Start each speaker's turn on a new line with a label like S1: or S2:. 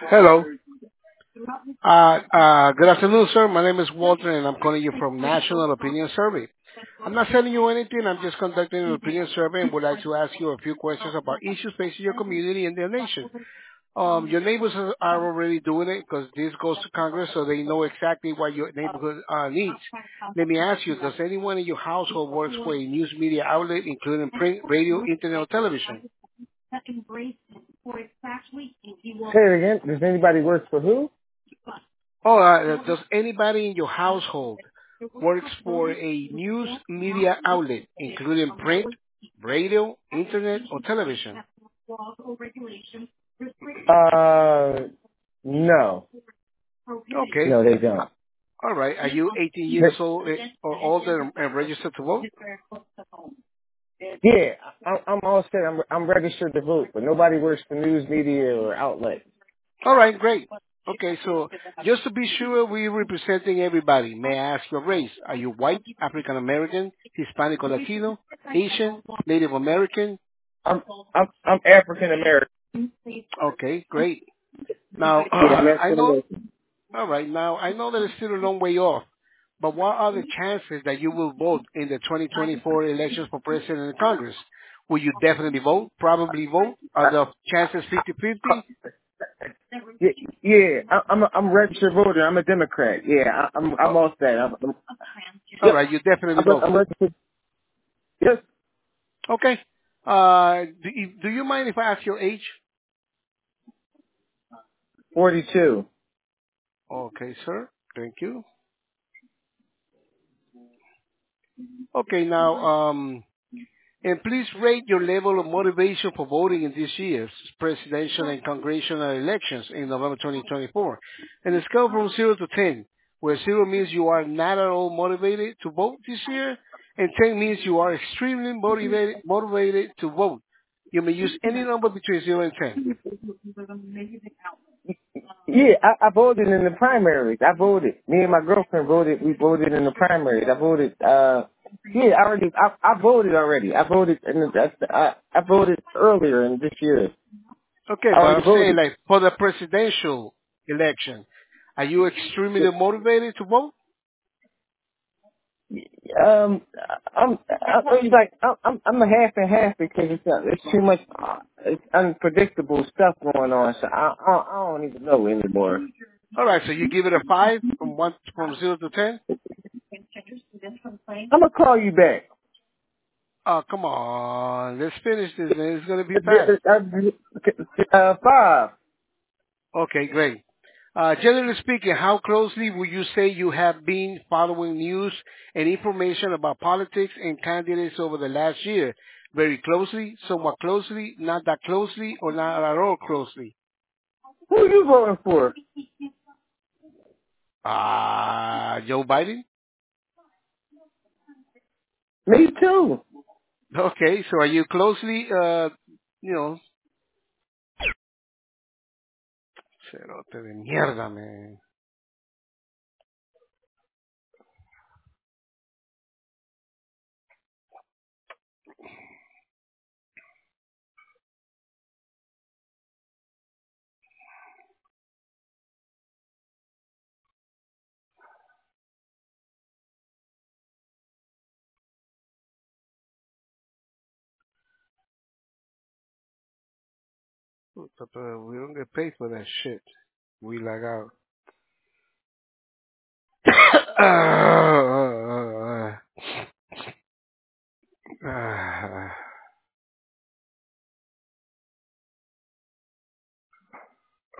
S1: Hello. Good afternoon, sir. My name is Walter, and I'm calling you from National Opinion Survey. I'm not selling you anything. I'm just conducting an opinion survey and would like to ask you a few questions about issues facing your community and their nation. Your neighbors are already doing it because this goes to Congress, so they know exactly what your neighborhood needs. Let me ask you, does anyone in your household works for a news media outlet, including print, radio, internet, or television?
S2: Say it again. Does anybody work for who?
S1: Does anybody in your household works for a news media outlet, including print, radio, internet, or television?
S2: Uh, no.
S1: Okay.
S2: No, they don't.
S1: All right. Are you 18 years old or older and registered to vote?
S2: Yeah, I'm all set. I'm registered to vote, but nobody works for news media or outlet.
S1: All right. Great. Okay. So just to be sure we're representing everybody, may I ask your race? Are you white, African American, Hispanic or Latino, Asian, Native American?
S2: I'm I'm African American.
S1: Okay. Great. Now,
S2: Yeah, I'm
S1: I
S2: African
S1: know.
S2: American.
S1: All right. Now, I know that it's still a long way off, but what are the chances that you will vote in the 2024 elections for president and Congress? Will you definitely vote? Probably vote? Are the chances 50-50?
S2: Yeah, yeah. I'm a registered voter. I'm a Democrat. Yeah, I'm
S1: Oh,
S2: all set.
S1: all
S2: Yep.
S1: right. You definitely vote.
S2: I'm registered. Yes,
S1: Okay. Do you mind if I ask your age?
S2: 42.
S1: Okay, sir. Thank you. Okay. Now, and please rate your level of motivation for voting in this year's presidential and congressional elections in November 2024. And a scale from 0 to 10, where 0 means you are not at all motivated to vote this year, and 10 means you are extremely motivated to vote. You may use any number between 0 and 10.
S2: Yeah, I voted in the primaries. I voted. Me and my girlfriend voted. We voted in the primaries. I voted. Yeah, I voted already. I voted I voted earlier in this year.
S1: Okay,
S2: I
S1: but
S2: already
S1: I'm saying
S2: voted.
S1: like for the presidential election, are you extremely motivated to vote?
S2: Um, it's like I'm a half and half because it's too much. It's unpredictable stuff going on. So I don't even know anymore.
S1: All right, so you give it a 5 from 0 to 10?
S2: I'm gonna call you back.
S1: Oh, come on. Let's finish this, man. It's going to be fast.
S2: 5.
S1: Okay, great. Generally speaking, how closely would you say you have been following news and information about politics and candidates over the last year? Very closely, somewhat closely, not that closely, or not at all closely?
S2: Who you voting for?
S1: Joe Biden?
S2: Me too.
S1: Okay, so are you closely, you know, cerote de mierda, man. But, we don't get paid for that shit. We like out.